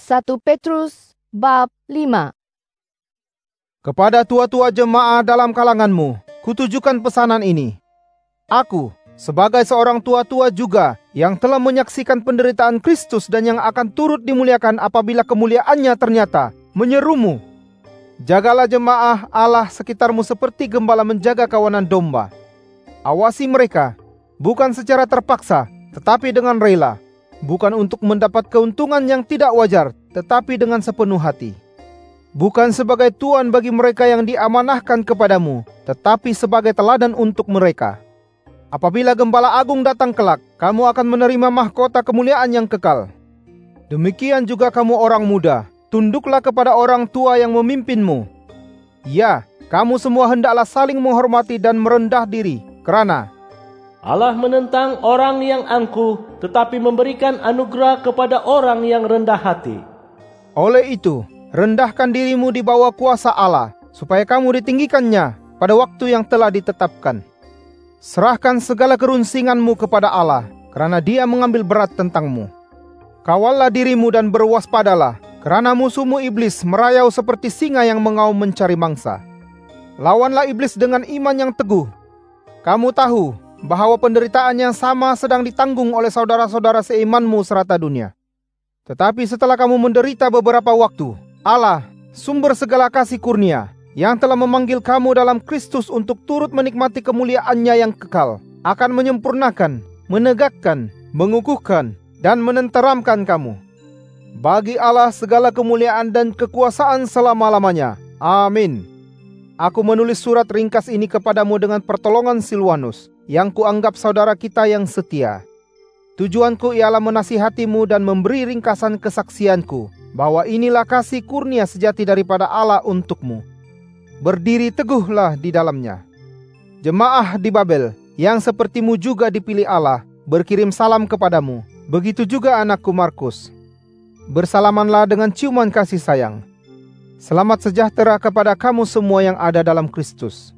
1 Petrus bab 5. Kepada tua-tua jemaah dalam kalanganmu, kutujukan pesanan ini. Aku, sebagai seorang tua-tua juga yang telah menyaksikan penderitaan Kristus dan yang akan turut dimuliakan apabila kemuliaannya ternyata, menyerumu. Jagalah jemaah Allah sekitarmu seperti gembala menjaga kawanan domba. Awasi mereka, bukan secara terpaksa, tetapi dengan rela. Bukan untuk mendapat keuntungan yang tidak wajar, tetapi dengan sepenuh hati. Bukan sebagai tuan bagi mereka yang diamanahkan kepadamu, tetapi sebagai teladan untuk mereka. Apabila Gembala Agung datang kelak, kamu akan menerima mahkota kemuliaan yang kekal. Demikian juga kamu orang muda, tunduklah kepada orang tua yang memimpinmu. Ya, kamu semua hendaklah saling menghormati dan merendah diri, kerana Allah menentang orang yang angkuh, tetapi memberikan anugerah kepada orang yang rendah hati. Oleh itu, rendahkan dirimu di bawah kuasa Allah, supaya kamu ditinggikannya pada waktu yang telah ditetapkan. Serahkan segala kerunsinganmu kepada Allah, karena Dia mengambil berat tentangmu. Kawallah dirimu dan berwaspadalah, karena musuhmu iblis merayau seperti singa yang mengaum mencari mangsa. Lawanlah iblis dengan iman yang teguh. Kamu tahu bahwa penderitaan yang sama sedang ditanggung oleh saudara-saudara seimanmu serata dunia. Tetapi setelah kamu menderita beberapa waktu, Allah, sumber segala kasih kurnia, yang telah memanggil kamu dalam Kristus untuk turut menikmati kemuliaannya yang kekal, akan menyempurnakan, menegakkan, mengukuhkan, dan menenteramkan kamu. Bagi Allah segala kemuliaan dan kekuasaan selama-lamanya. Amin. Aku menulis surat ringkas ini kepadamu dengan pertolongan Silwanus, yang kuanggap saudara kita yang setia. Tujuanku ialah menasihatimu dan memberi ringkasan kesaksianku, bahwa inilah kasih kurnia sejati daripada Allah untukmu. Berdiri teguhlah di dalamnya. Jemaah di Babel, yang sepertimu juga dipilih Allah, berkirim salam kepadamu. Begitu juga anakku Markus. Bersalamanlah dengan ciuman kasih sayang. Selamat sejahtera kepada kamu semua yang ada dalam Kristus.